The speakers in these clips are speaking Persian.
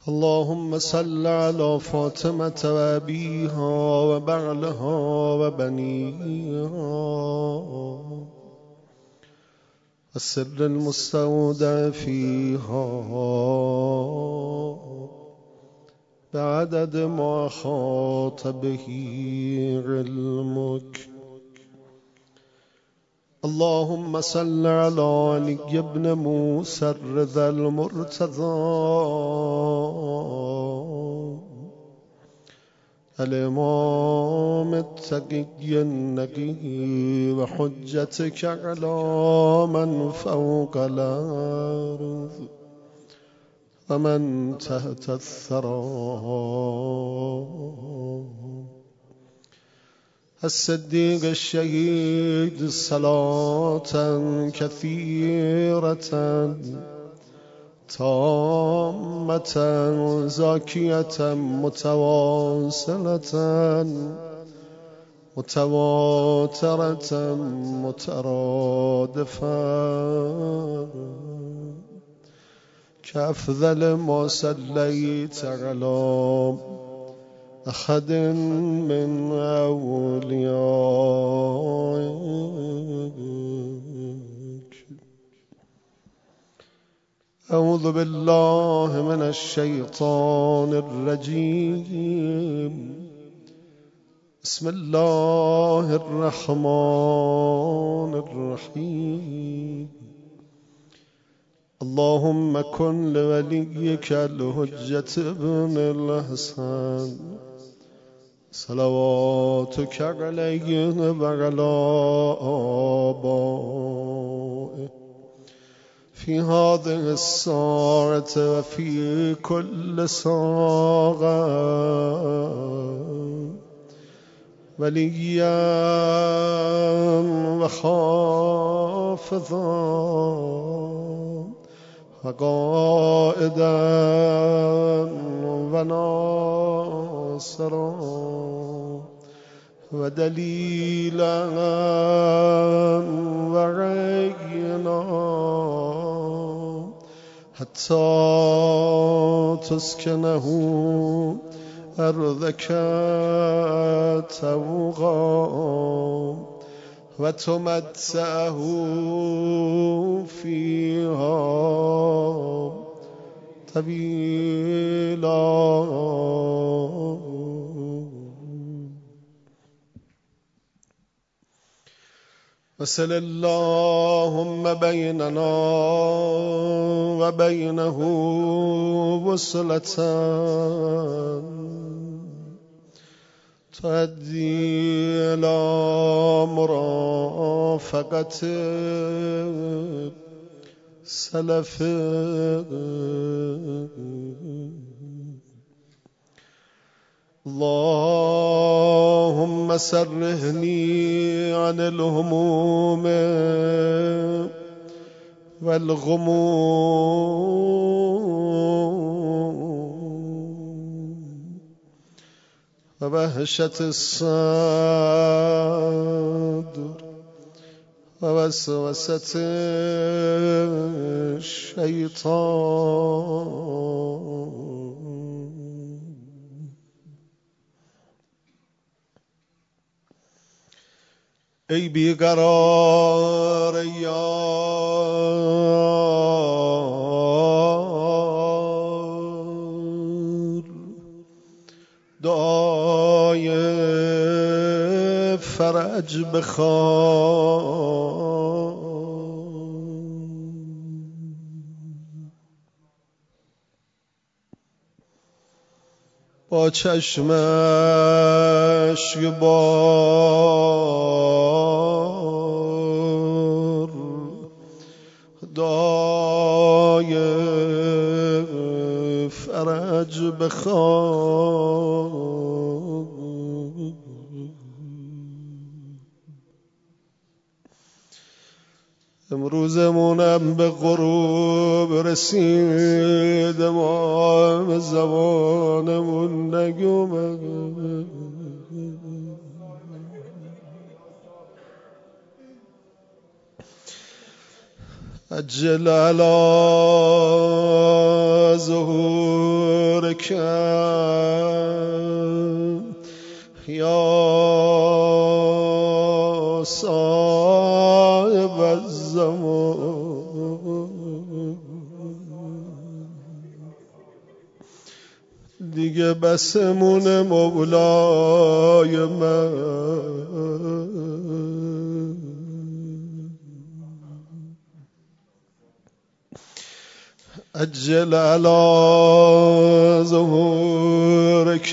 اللهم صل على فاطمة وأبيها وبعلها وبنيها السر المستودع فيها بعدد ما أحاط به علمك. اللهم صل على علي بن موسى الرضا المرتضى الإمام التقي النقي وحجتك على من فوق الأرض ومن تحت الثرى الصديق الشهيد صلاة كثيرة تامة زاكية متواصلة متواترة مترادفة كأفضل ما صليت على أحد من أوليائك. أعوذ بالله من الشيطان الرجيم. بسم الله الرحمن الرحيم. اللهم كن لوليك الحجة ابن الحسن صلواتك عليه وعلى آبائه في هذه الساعة وفي كل ساعة وليا وحافظا وقائدا وناصرا ودليلا وعينا حتى تسكنه أرضك توغا وتمتعه فيها طويلا. وصل اللهم بيننا وبينه وصلة تؤدي إلى مرافقة سلف اللهم سرهني عن الهموم والغموم ووهشة الصدر ووسوسة الشيطان. ای بیقرار یار دعای فرج بخوان. با چشمش بار دعای فرج بخوان. امروزمونم به غروب رسید ما به زبانمون نگومد. عجل على ظهورك یا صاحب الزمان. دیگه بسمون مولای من. عجل على ظهورك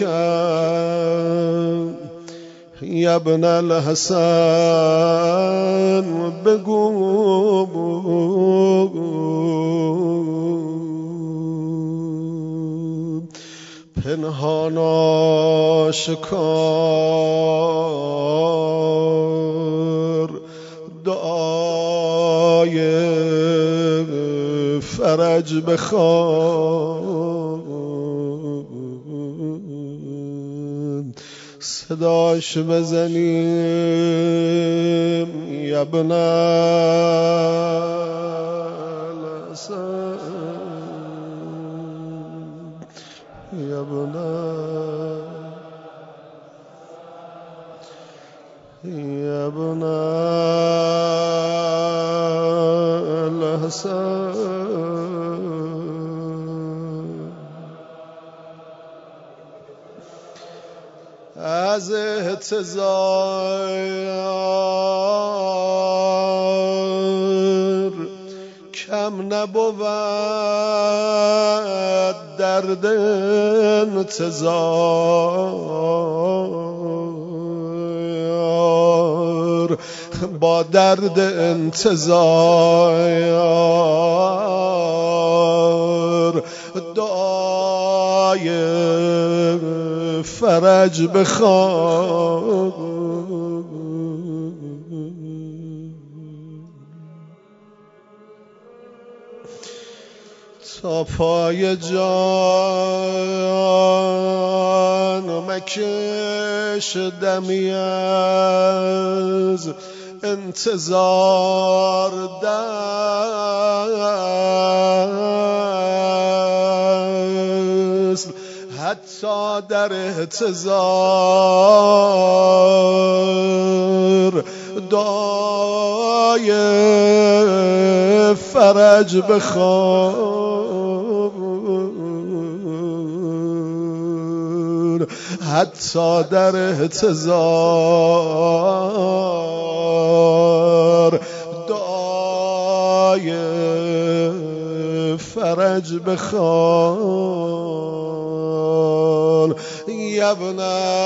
یا ابن الحسن، بگو پنهان آشکار دعای فرج بخوان، صداش بزنیم یا ابن الحسن، یا ابن الحسن. از احتضار کم نبود درد انتظار، با درد انتظار دعای فرج بخوان. تا پای جان مکش دمی از انتظار دست، حتی در احتضار دعای فرج بخوان، حتی در احتضار دعای فرج بخوان. یا ابن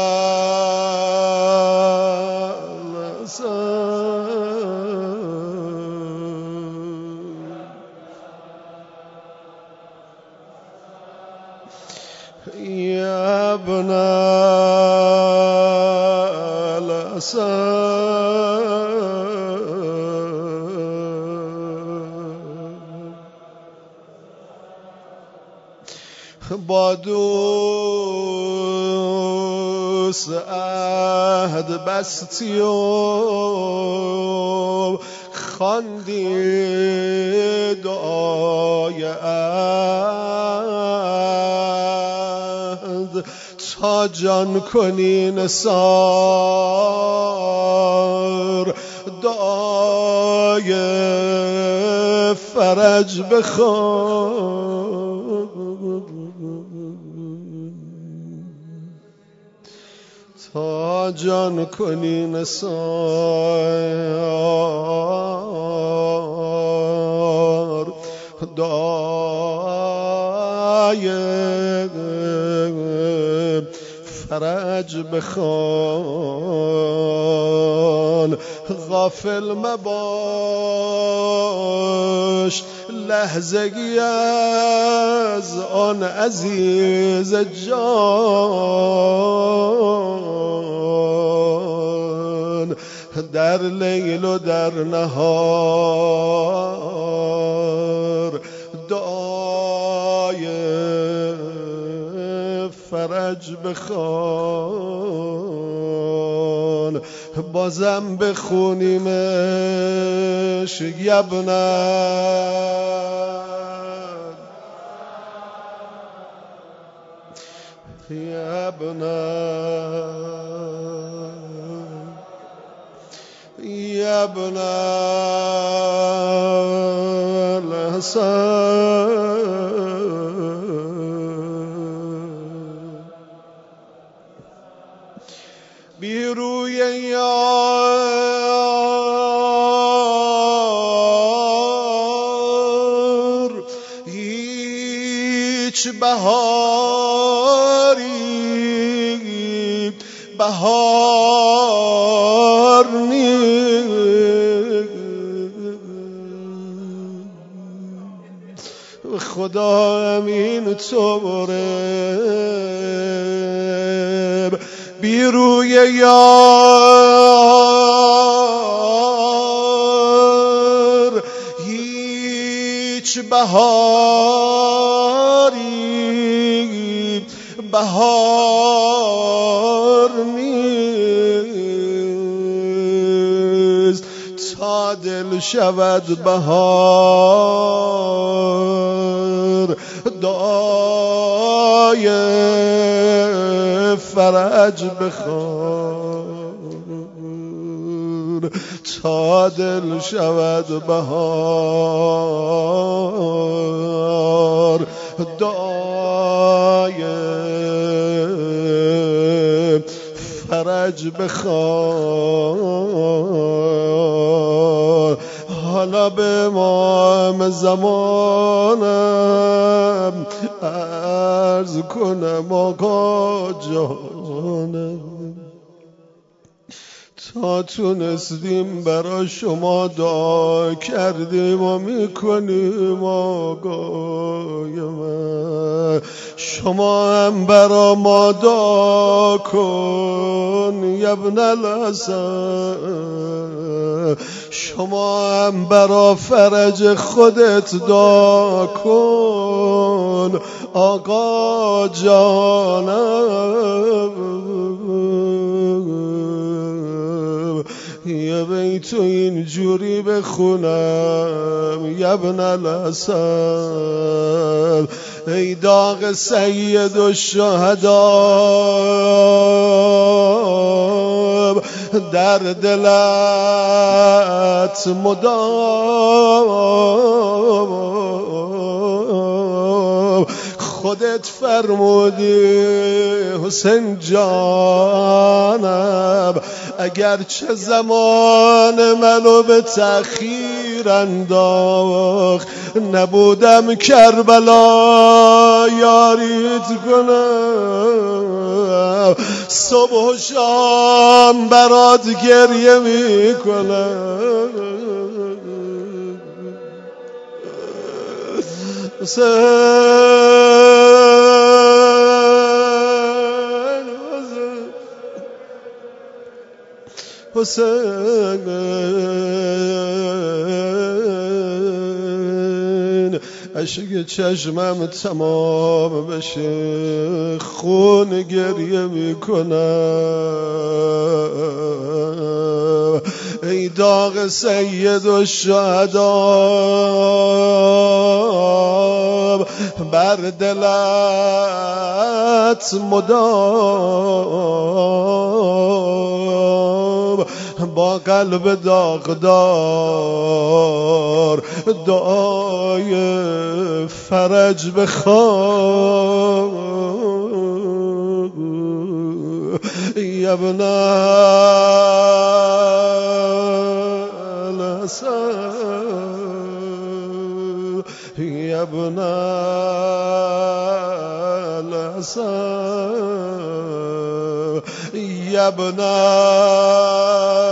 یا ابن الحسن، با دوست عهد بستی و خواندی دعای عهد، تا جان کنی نثار دعای فرج بخوان، تا جان کنی نثار دعای فرج بخوان. غافل مباش لحظگی از آن عزیز جان، در لیل و در نهار دعای فرج بخوان. کن بازم بخونیمش یبنا الحسن بی روی یار هیچ بهار نیست خدا امین طوره بی روی یار هیچ بهار نیست تا دل شود بهار دعای فرج بخوان تا دل شود بهار دعای فرج بخوان حالا به امام زمانم عرض کنم آقا جانم تا تونستیم برا شما دعا کردیم و میکنیم آقای من شما هم برا ما دعا کن ابن الحسن شما هم برا فرج خودت دعا کن آقا جانم یه بیت اینجوری بخونم ابن الحسن ای داغ سید الشهدا در دلت مدام خودت فرمودی حسین جانم اگرچه زمان منو به تأخیر انداخت نبودم کربلا یاریت کنم صبح و شام برات گریه میکنم حسین اشک چشمم تمام بشه خون گریه میکنم ای داغ سید الشهدا بر دلت مدام با قلب داغدار دعای فرج بخوان یا ابن الحسن یا ابن الحسن یا ابن